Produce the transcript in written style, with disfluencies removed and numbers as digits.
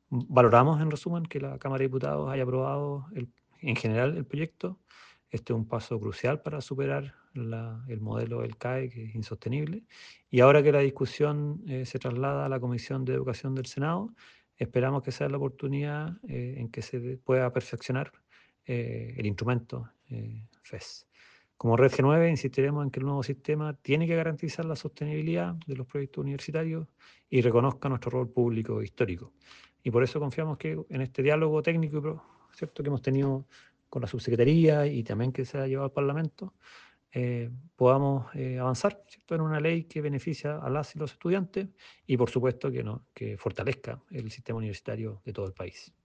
Valoramos, en resumen, que la Cámara de Diputados haya aprobado en general el proyecto. Este es un paso crucial para superar el modelo del CAE, que es insostenible. Y ahora que la discusión se traslada a la Comisión de Educación del Senado, esperamos que sea la oportunidad en que pueda perfeccionar el instrumento FES. Como Red G9, insistiremos en que el nuevo sistema tiene que garantizar la sostenibilidad de los proyectos universitarios y reconozca nuestro rol público histórico. Y por eso confiamos que en este diálogo técnico ¿cierto? que hemos tenido con la subsecretaría y también que se ha llevado al Parlamento, podamos avanzar, ¿cierto? En una ley que beneficia a las y los estudiantes y por supuesto que, no, que fortalezca el sistema universitario de todo el país.